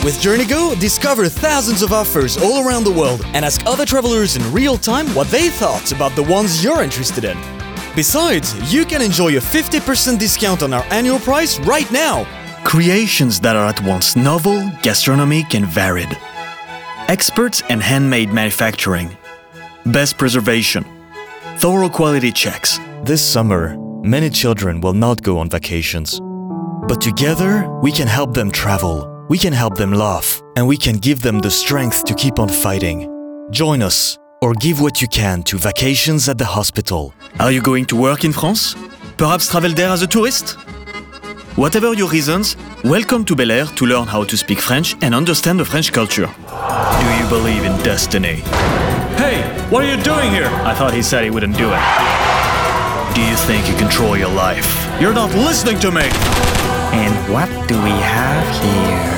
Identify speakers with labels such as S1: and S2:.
S1: With JourneyGo, discover thousands of offers all around the world and ask other travelers in real time what they thought about the ones you're interested in. Besides, you can enjoy a 50% discount on our annual price right now. Creations that are at once novel, gastronomic, and varied. Experts in handmade manufacturing. Best preservation. Thorough quality checks. This summer, many children will not go on vacations. But together, we can help them travel. We can help them laugh, and we can give them the strength to keep on fighting. Join us, or give what you can to Vacations at the Hospital. Are you going to work in France? Perhaps travel there as a tourist? Whatever your reasons, welcome to Bel Air to learn how to speak French and understand the French culture. Do you believe in destiny? Hey, what are you doing here? I thought he said he wouldn't do it. Do you think you control your life? You're not listening to me!
S2: And what do we have here?